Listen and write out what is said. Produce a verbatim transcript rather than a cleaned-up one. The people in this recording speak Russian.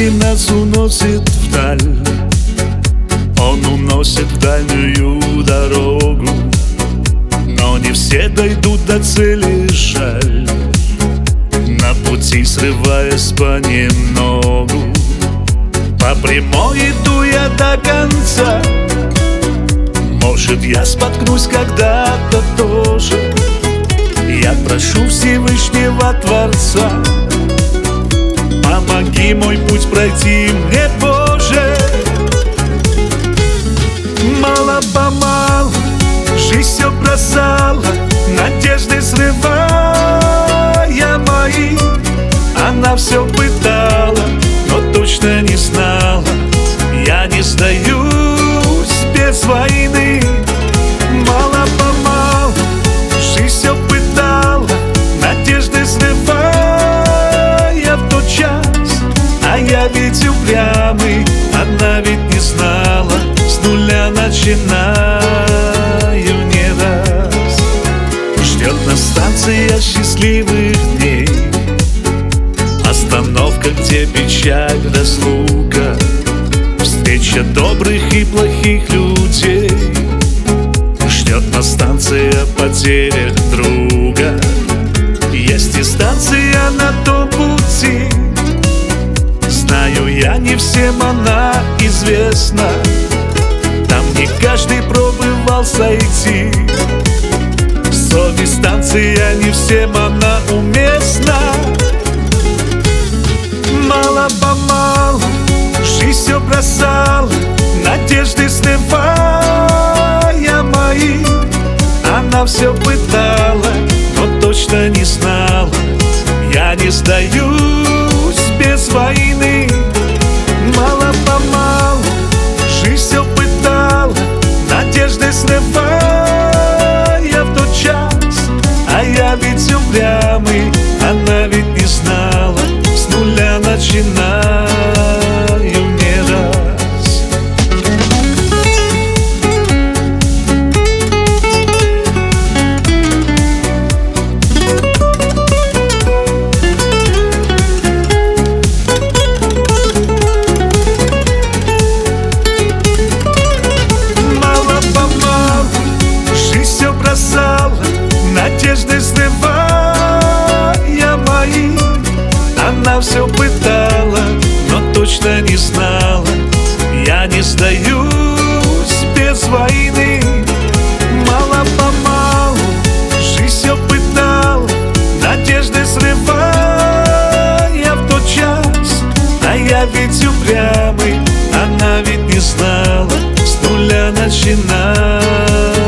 Если нас уносит вдаль, он уносит в дальнюю дорогу, но не все дойдут до цели, жаль, на пути срываясь понемногу. По прямой иду я до конца, может, я споткнусь когда-то тоже. Я прошу Всевышнего Творца, помоги мой путь пройти мне, Боже. Мало-помалу жизнь все бросала, надежды срывая мои. Она все пытала, но точно не знала, я не сдаюсь без войны. Мало-помалу жизнь все пытала, надежды срывая в тот час. А я ведь упрямый, она ведь не знала, с нуля начинаю не раз. Ждет нас станция счастливых дней, остановка, где печаль, разлука, встреча добрых и плохих людей. Ждет нас станция потеря друга, есть и станция на том пути. Знаю я, не всем она известна, там не каждый пробовал сойти. Совесть станция, не всем она уместна. Мало-помалу жизнь все бросала, надежды срывая мои. Она все пытала, но точно не знала, я не сдаюсь без войны. Мало-помалу жизнь все пытала, надежды срывая в тот час. А я ведь упрямый, она ведь не знала, с нуля начинаю не раз. Мало-помалу жизнь все бросала, надежды срывая мои. Она все пытала, но точно не знала, я не сдаюсь без войны. Мало-помалу жизнь все пытала, надежды срывая в тот час. А я ведь упрямый, она ведь не знала, с нуля начинаю.